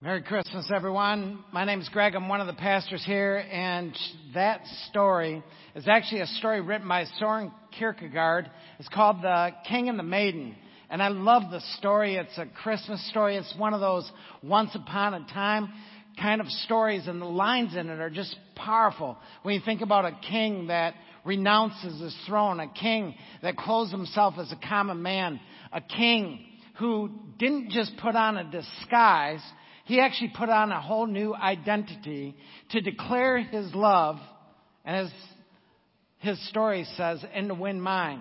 Merry Christmas, everyone. My name is Greg. I'm one of the pastors here, and that story is actually a story written by Soren Kierkegaard. It's called The King and the Maiden, and I love the story. It's a Christmas story. It's one of those once upon a time kind of stories, and the lines in it are just powerful. When you think about a king that renounces his throne, a king that clothes himself as a common man, a king who didn't just put on a disguise, he actually put on a whole new identity to declare his love, and as his story says, and to win mine.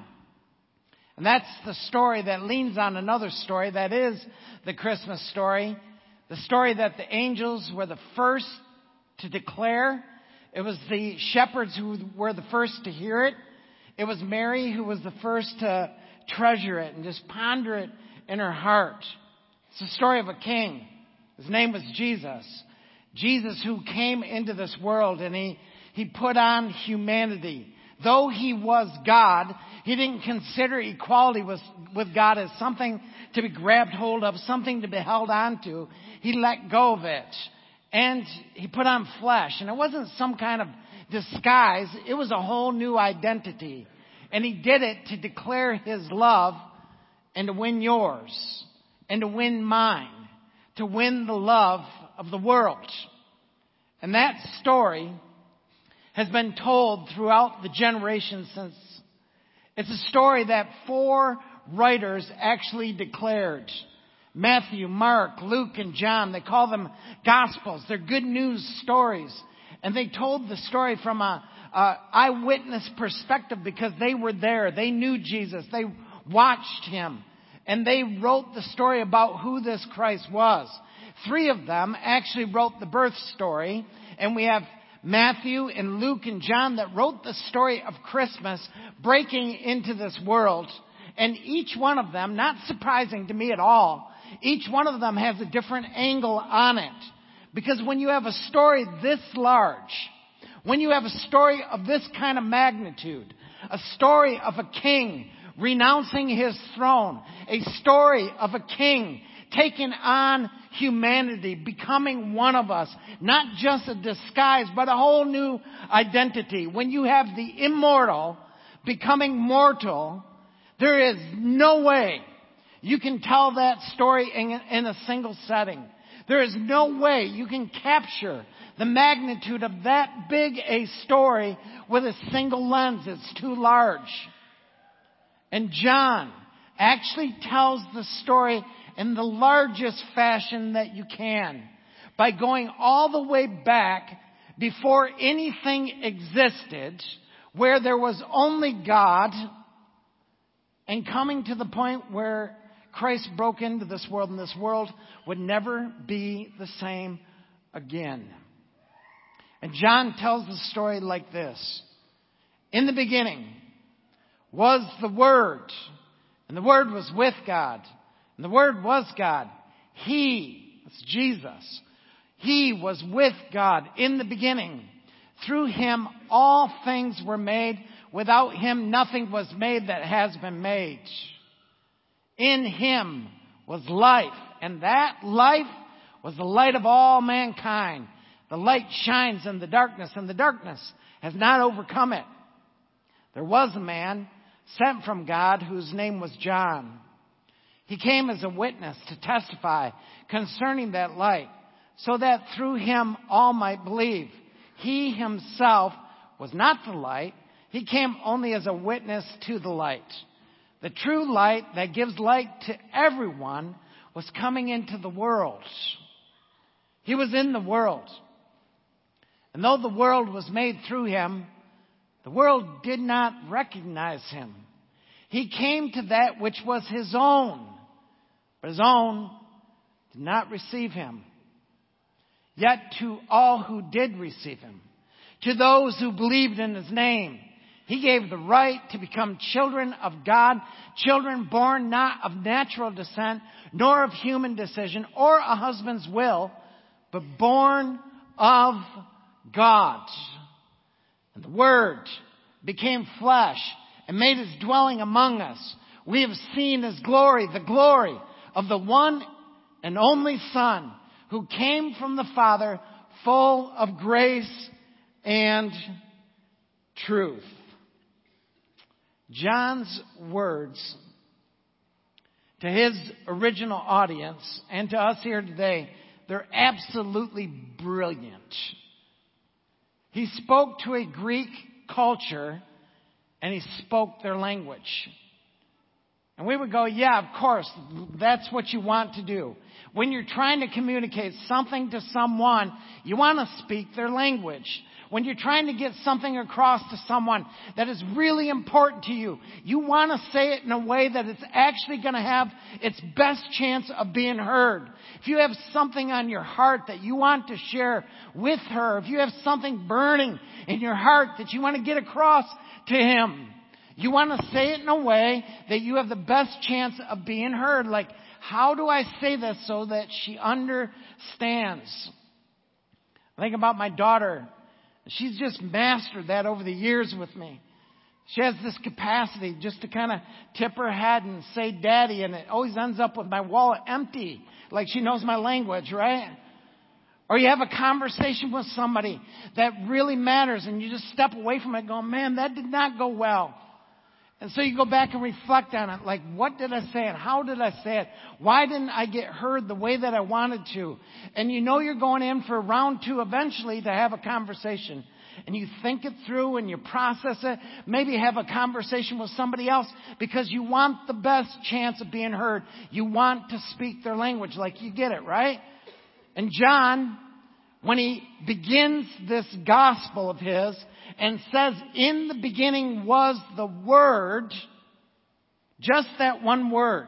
And that's the story that leans on another story that is the Christmas story. The story that the angels were the first to declare. It was the shepherds who were the first to hear it. It was Mary who was the first to treasure it and just ponder it in her heart. It's the story of a king. His name was Jesus. Jesus who came into this world and he put on humanity. Though he was God, he didn't consider equality with God as something to be grabbed hold of, something to be held on to. He let go of it. And he put on flesh. And it wasn't some kind of disguise. It was a whole new identity. And he did it to declare his love and to win yours and to win mine. To win the love of the world. And that story has been told throughout the generations since. It's a story that 4 writers actually declared. Matthew, Mark, Luke, and John. They call them Gospels. They're good news stories. And they told the story from a eyewitness perspective because they were there. They knew Jesus. They watched him. And they wrote the story about who this Christ was. 3 of them actually wrote the birth story. And we have Matthew and Luke and John that wrote the story of Christmas breaking into this world. And each one of them, not surprising to me at all, each one of them has a different angle on it. Because when you have a story this large, when you have a story of this kind of magnitude, a story of a king renouncing his throne, a story of a king taking on humanity, becoming one of us, not just a disguise, but a whole new identity. When you have the immortal becoming mortal, there is no way you can tell that story in a single setting. There is no way you can capture the magnitude of that big a story with a single lens. It's too large. And John actually tells the story in the largest fashion that you can by going all the way back before anything existed, where there was only God, and coming to the point where Christ broke into this world and this world would never be the same again. And John tells the story like this. In the beginning was the Word, and the Word was with God, and the Word was God. That's Jesus. He was with God in the beginning. Through him all things were made. Without him nothing was made that has been made. In him was life, and that life was the light of all mankind. The light shines in the darkness, and the darkness has not overcome it. There was a man sent from God whose name was John. He came as a witness to testify concerning that light, so that through him all might believe. He himself was not the light. He came only as a witness to the light. The true light that gives light to everyone was coming into the world. He was in the world. And though the world was made through him, the world did not recognize him. He came to that which was his own, but his own did not receive him. Yet to all who did receive him, to those who believed in his name, he gave the right to become children of God, children born not of natural descent, nor of human decision or a husband's will, but born of God. And the Word became flesh and made his dwelling among us. We have seen his glory, the glory of the one and only Son, who came from the Father, full of grace and truth. John's words to his original audience and to us here today, they're absolutely brilliant. He spoke to a Greek culture and he spoke their language. And we would go, yeah, of course, that's what you want to do. When you're trying to communicate something to someone, you want to speak their language. When you're trying to get something across to someone that is really important to you, you want to say it in a way that it's actually going to have its best chance of being heard. If you have something on your heart that you want to share with her, if you have something burning in your heart that you want to get across to him, you want to say it in a way that you have the best chance of being heard. Like, how do I say this so that she understands? I think about my daughter. She's just mastered that over the years with me. She has this capacity just to kind of tip her head and say daddy, and it always ends up with my wallet empty, like she knows my language, right? Or you have a conversation with somebody that really matters and you just step away from it going, man, that did not go well. And so you go back and reflect on it, like, what did I say and how did I say it? Why didn't I get heard the way that I wanted to? And you know you're going in for round 2 eventually to have a conversation. And you think it through and you process it. Maybe have a conversation with somebody else because you want the best chance of being heard. You want to speak their language, like you get it, right? And John, when he begins this gospel of his and says, in the beginning was the Word, just that one word,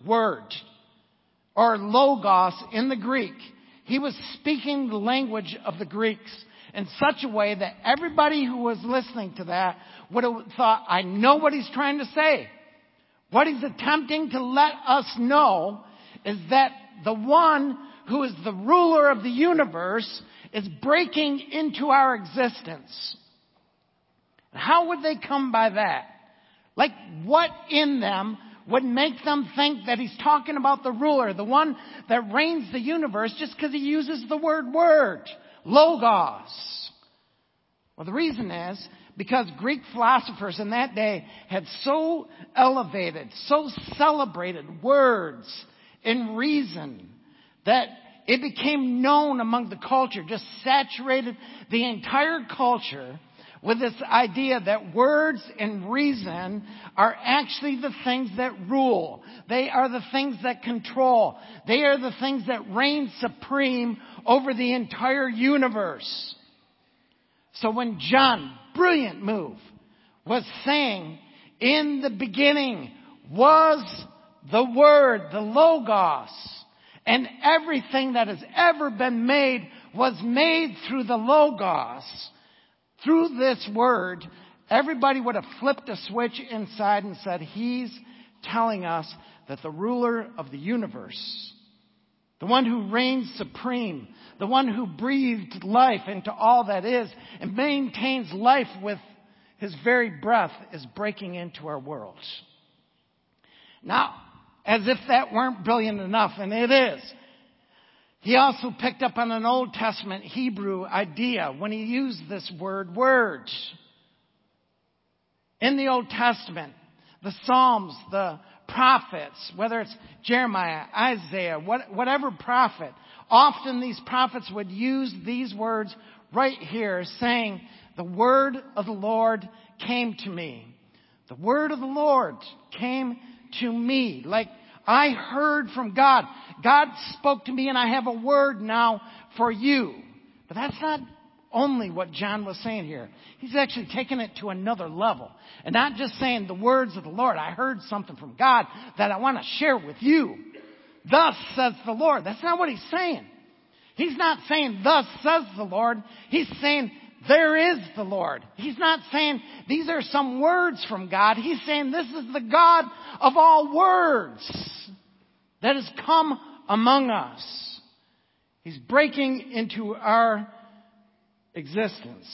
or logos in the Greek, he was speaking the language of the Greeks in such a way that everybody who was listening to that would have thought, I know what he's trying to say. What he's attempting to let us know is that the one who is the ruler of the universe is breaking into our existence. How would they come by that? Like, what in them would make them think that he's talking about the ruler, the one that reigns the universe, just because he uses the word, logos? Well, the reason is because Greek philosophers in that day had so elevated, so celebrated words and reason that it became known among the culture, just saturated the entire culture with this idea that words and reason are actually the things that rule. They are the things that control. They are the things that reign supreme over the entire universe. So when John, brilliant move, was saying, in the beginning was the Word, the Logos, and everything that has ever been made was made through the Logos, through this word, everybody would have flipped a switch inside and said, he's telling us that the ruler of the universe, the one who reigns supreme, the one who breathed life into all that is and maintains life with his very breath, is breaking into our world. Now, as if that weren't brilliant enough, and it is, he also picked up on an Old Testament Hebrew idea when he used this word. In the Old Testament, the Psalms, the prophets, whether it's Jeremiah, Isaiah, whatever prophet, often these prophets would use these words right here, saying, the word of the Lord came to me. The word of the Lord came to me. Like, I heard from God. God spoke to me and I have a word now for you. But that's not only what John was saying here. He's actually taking it to another level. And not just saying the words of the Lord. I heard something from God that I want to share with you. Thus says the Lord. That's not what he's saying. He's not saying, thus says the Lord. He's saying, there is the Lord. He's not saying these are some words from God. He's saying this is the God of all words that has come among us. He's breaking into our existence.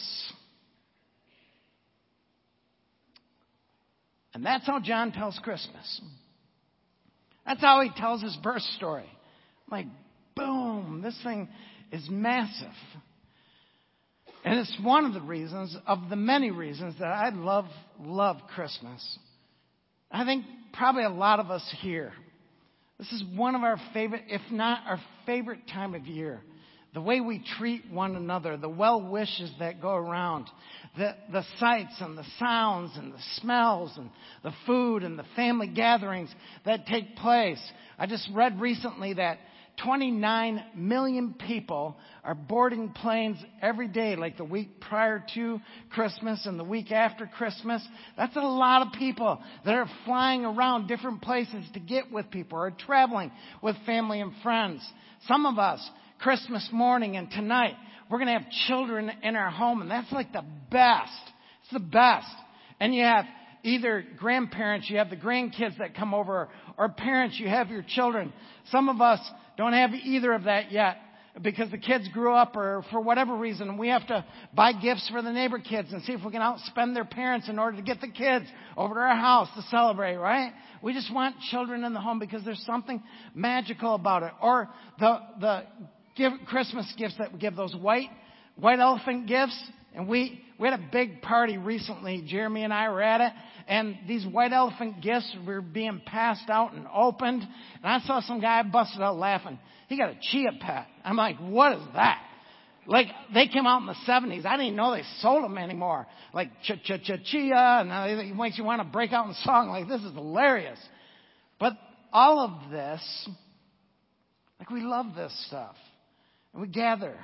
And that's how John tells Christmas. That's how he tells his birth story. Like, boom, this thing is massive. And it's one of the reasons, of the many reasons, that I love Christmas. I think probably a lot of us here, this is one of our favorite, if not our favorite time of year. The way we treat one another, the well wishes that go around, the sights and the sounds and the smells and the food and the family gatherings that take place. I just read recently that 29 million people are boarding planes every day, like the week prior to Christmas and the week after Christmas. That's a lot of people that are flying around different places to get with people or traveling with family and friends. Some of us, Christmas morning and tonight, we're going to have children in our home, and that's like the best. It's the best. And you have either grandparents, you have the grandkids that come over, or parents, you have your children. Some of us don't have either of that yet because the kids grew up or for whatever reason. We have to buy gifts for the neighbor kids and see if we can outspend their parents in order to get the kids over to our house to celebrate, right? We just want children in the home because there's something magical about it. Or the Christmas gifts that we give, those white elephant gifts. And we had a big party recently. Jeremy and I were at it. And these white elephant gifts were being passed out and opened. And I saw some guy busted out laughing. He got a chia pet. I'm like, what is that? Like, they came out in the 70s. I didn't even know they sold them anymore. Like, chia. And it makes you want to break out in song. Like, this is hilarious. But all of this, like, we love this stuff. And we gather.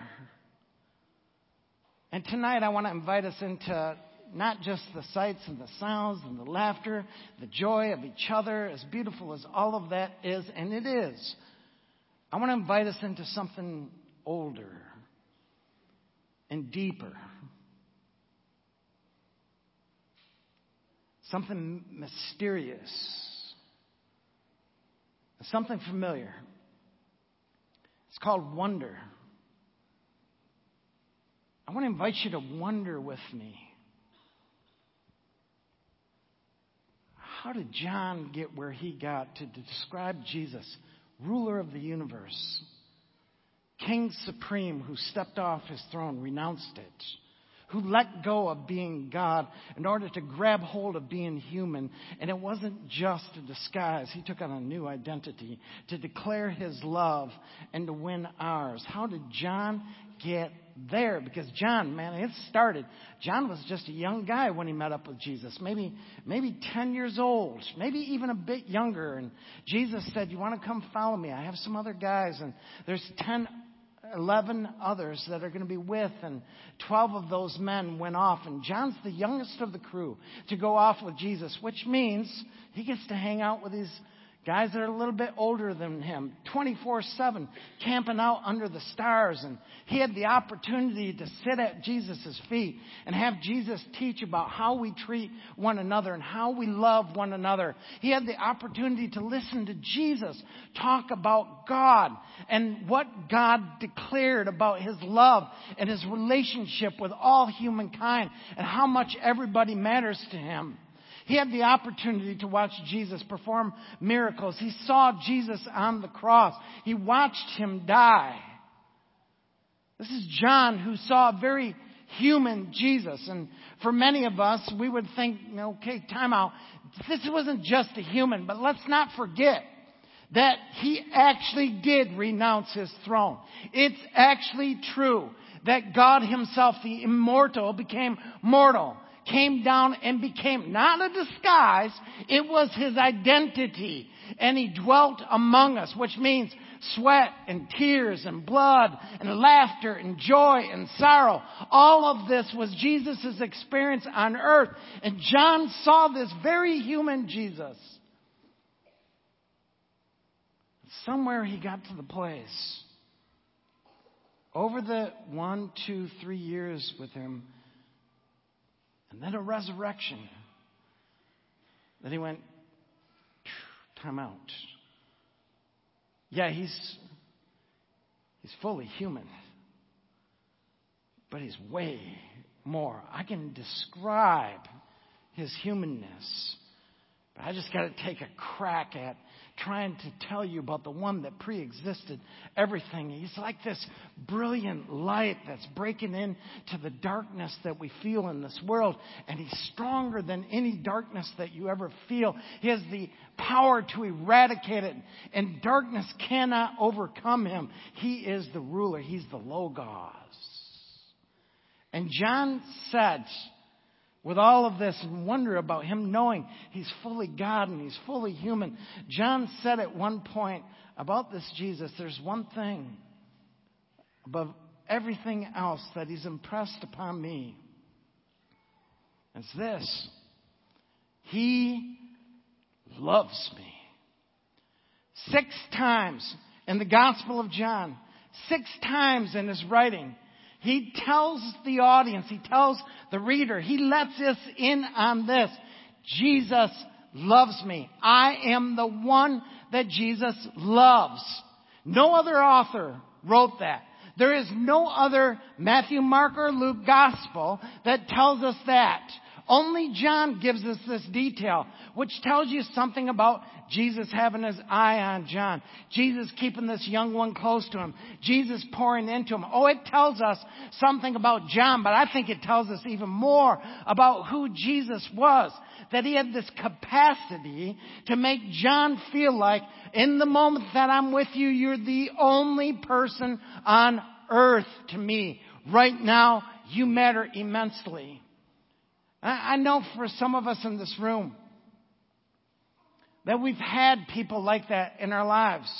And tonight I want to invite us into not just the sights and the sounds and the laughter, the joy of each other, as beautiful as all of that is, and it is. I want to invite us into something older and deeper. Something mysterious. Something familiar. It's called wonder. I want to invite you to wonder with me. How did John get where he got to describe Jesus, ruler of the universe, King supreme who stepped off his throne, renounced it, who let go of being God in order to grab hold of being human? And it wasn't just a disguise. He took on a new identity to declare his love and to win ours. How did John get there? Because John, man, it started. John was just a young guy when he met up with Jesus, maybe 10 years old, maybe even a bit younger. And Jesus said, "You want to come follow me? I have some other guys." And there's 11 others that are going to be with, and 12 of those men went off, and John's the youngest of the crew to go off with Jesus, which means he gets to hang out with these guys that are a little bit older than him, 24/7, camping out under the stars. And he had the opportunity to sit at Jesus' feet and have Jesus teach about how we treat one another and how we love one another. He had the opportunity to listen to Jesus talk about God and what God declared about his love and his relationship with all humankind and how much everybody matters to him. He had the opportunity to watch Jesus perform miracles. He saw Jesus on the cross. He watched him die. This is John, who saw a very human Jesus. And for many of us, we would think, okay, time out. This wasn't just a human, but let's not forget that he actually did renounce his throne. It's actually true that God himself, the immortal, became mortal. Came down and became not a disguise, it was his identity. And he dwelt among us, which means sweat and tears and blood and laughter and joy and sorrow. All of this was Jesus' experience on earth. And John saw this very human Jesus. Somewhere he got to the place, over the 1, 2, 3 years with him, and then a resurrection, that he went, time out. Yeah, he's fully human, but he's way more. I can describe his humanness, but I just got to take a crack at trying to tell you about the one that pre-existed everything. He's like this brilliant light that's breaking into the darkness that we feel in this world. And he's stronger than any darkness that you ever feel. He has the power to eradicate it. And darkness cannot overcome him. He is the ruler. He's the Logos. And John said, with all of this and wonder about him knowing he's fully God and he's fully human, John said at one point about this Jesus, there's one thing above everything else that he's impressed upon me. It's this: he loves me. 6 times in the Gospel of John, 6 times in his writing, he tells the audience, he tells the reader, he lets us in on this: Jesus loves me. I am the one that Jesus loves. No other author wrote that. There is no other Matthew, Mark, or Luke gospel that tells us that. Only John gives us this detail, which tells you something about Jesus having his eye on John. Jesus keeping this young one close to him. Jesus pouring into him. Oh, it tells us something about John, but I think it tells us even more about who Jesus was. That he had this capacity to make John feel like, in the moment that I'm with you, you're the only person on earth to me. Right now, you matter immensely. I know for some of us in this room that we've had people like that in our lives.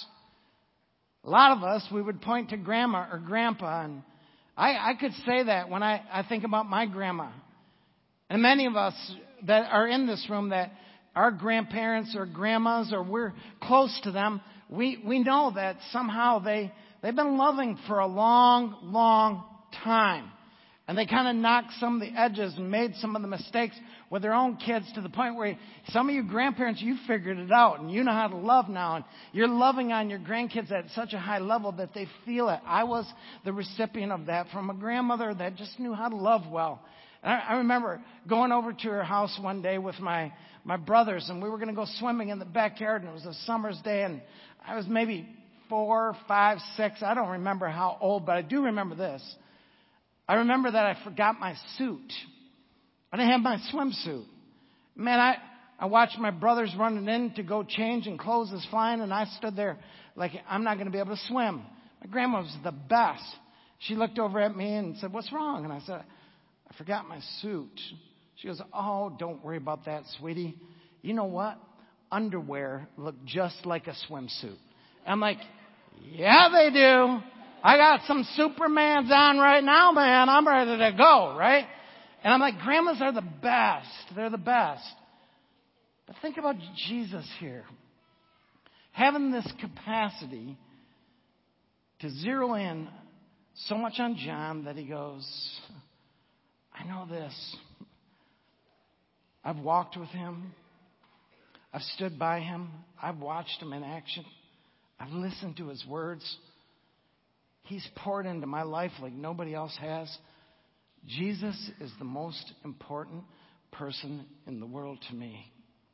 A lot of us, we would point to grandma or grandpa, and I could say that when I think about my grandma. And many of us that are in this room, that our grandparents or grandmas, or we're close to them, we know that somehow they've been loving for a long, long time. And they kind of knocked some of the edges and made some of the mistakes with their own kids, to the point where some of you grandparents, you figured it out and you know how to love now. And you're loving on your grandkids at such a high level that they feel it. I was the recipient of that from a grandmother that just knew how to love well. And I remember going over to her house one day with my brothers, and we were going to go swimming in the backyard, and it was a summer's day, and I was maybe 4, 5, 6. I don't remember how old, but I do remember this. I remember that I forgot my suit. I didn't have my swimsuit. Man, I watched my brothers running in to go change, and clothes is flying, and I stood there like I'm not going to be able to swim. My grandma was the best. She looked over at me and said, "What's wrong?" And I said, "I forgot my suit." She goes, "Oh, don't worry about that, sweetie. You know what? Underwear look just like a swimsuit." I'm like, "Yeah, they do. I got some Supermans on right now, man. I'm ready to go," right? And I'm like, grandmas are the best. They're the best. But think about Jesus here. Having this capacity to zero in so much on John that he goes, "I know this. I've walked with him. I've stood by him. I've watched him in action. I've listened to his words. He's poured into my life like nobody else has. Jesus is the most important person in the world to me."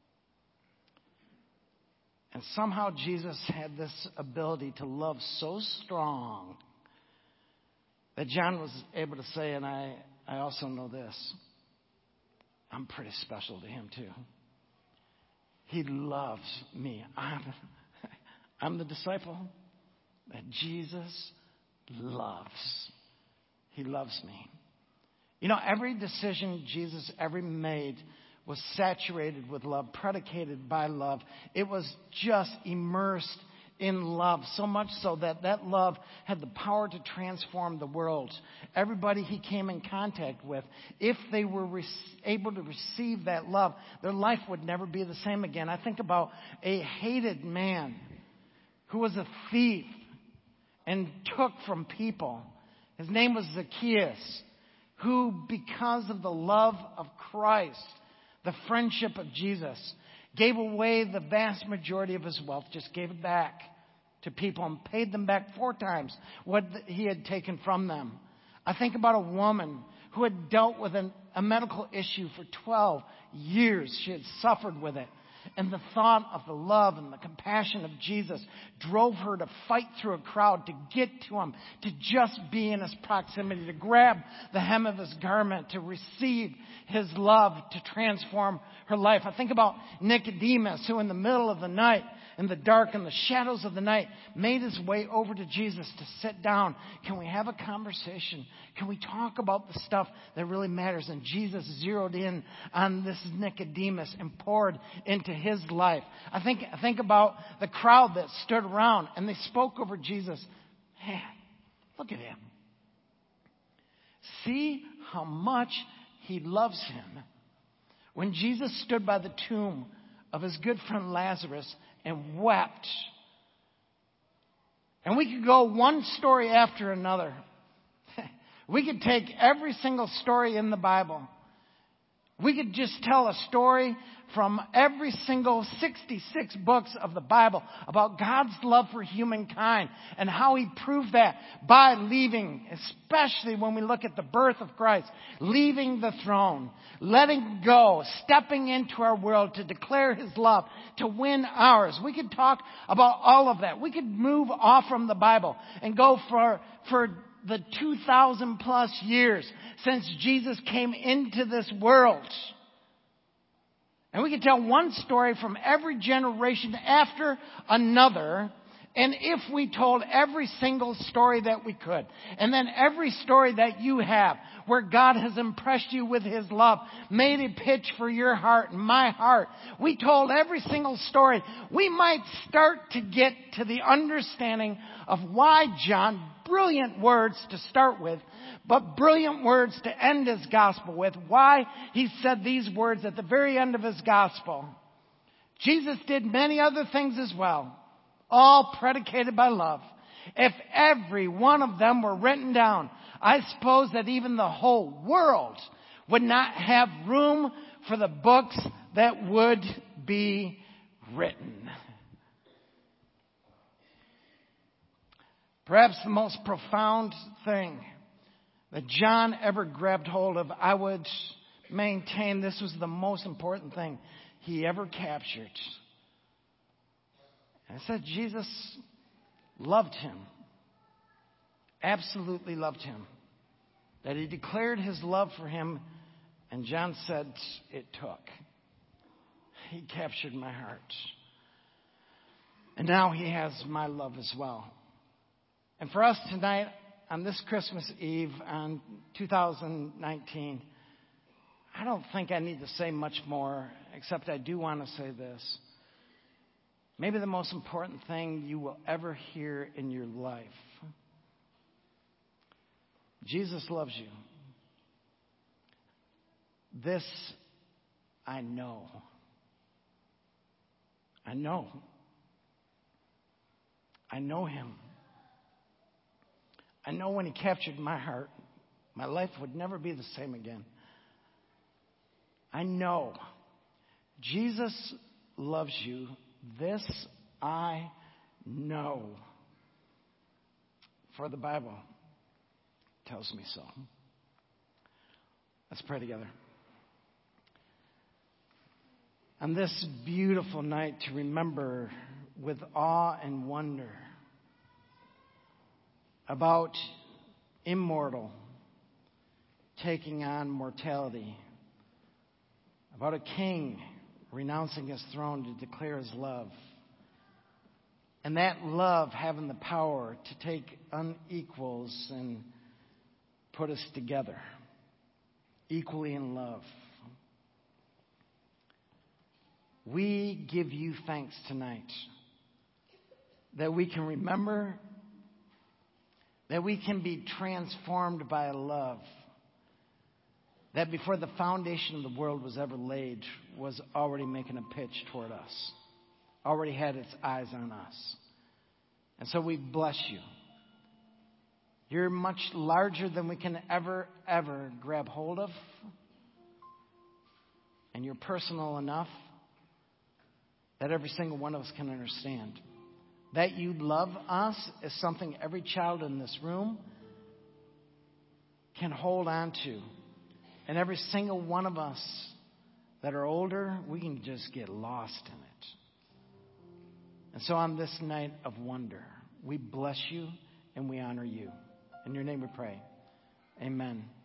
And somehow Jesus had this ability to love so strong that John was able to say, and I also know this, I'm pretty special to him too. He loves me. I'm the disciple that Jesus loves. He loves me. You know, every decision Jesus ever made was saturated with love, predicated by love. It was just immersed in love, so much so that love had the power to transform the world. Everybody he came in contact with, if they were able to receive that love, their life would never be the same again. I think about a hated man who was a thief and took from people. His name was Zacchaeus, who, because of the love of Christ, the friendship of Jesus, gave away the vast majority of his wealth, just gave it back to people and paid them back 4 times what he had taken from them. I think about a woman who had dealt with a medical issue for 12 years. She had suffered with it. And the thought of the love and the compassion of Jesus drove her to fight through a crowd to get to him, to just be in his proximity, to grab the hem of his garment, to receive his love, to transform her life. I think about Nicodemus, who in the middle of the night, in the dark and the shadows of the night, made his way over to Jesus to sit down. Can we have a conversation? Can we talk about the stuff that really matters? And Jesus zeroed in on this Nicodemus and poured into his life. I think about the crowd that stood around and they spoke over Jesus. Man, look at him. See how much he loves him. When Jesus stood by the tomb of his good friend Lazarus and wept. And we could go one story after another. We could take every single story in the Bible. We could just tell a story from every single 66 books of the Bible about God's love for humankind and how he proved that by leaving, especially when we look at the birth of Christ, leaving the throne, letting go, stepping into our world to declare his love, to win ours. We could talk about all of that. We could move off from the Bible and go for the 2,000 plus years since Jesus came into this world. And we could tell one story from every generation after another. And if we told every single story that we could, and then every story that you have where God has impressed you with his love, made a pitch for your heart and my heart, we told every single story, we might start to get to the understanding of why John, brilliant words to start with, but brilliant words to end his gospel with, why he said these words at the very end of his gospel. Jesus did many other things as well, all predicated by love. If every one of them were written down, I suppose that even the whole world would not have room for the books that would be written. Perhaps the most profound thing that John ever grabbed hold of, I would maintain this was the most important thing he ever captured. And I said Jesus loved him. Absolutely loved him. That he declared his love for him, and John said it took. He captured my heart. And now he has my love as well. And for us tonight, on this Christmas Eve, on 2019, I don't think I need to say much more, except I do want to say this. Maybe the most important thing you will ever hear in your life. Jesus loves you. This I know. I know. I know him. I know when he captured my heart, my life would never be the same again. I know Jesus loves you. This I know. For the Bible tells me so. Let's pray together. On this beautiful night to remember with awe and wonder about immortal taking on mortality, about a king renouncing his throne to declare his love, and that love having the power to take unequals and put us together, equally in love. We give you thanks tonight that we can remember, that we can be transformed by a love that before the foundation of the world was ever laid was already making a pitch toward us, already had its eyes on us. And so we bless you. You're much larger than we can ever grab hold of. And you're personal enough that every single one of us can understand. That you love us is something every child in this room can hold on to. And every single one of us that are older, we can just get lost in it. And so on this night of wonder, we bless you and we honor you. In your name we pray. Amen.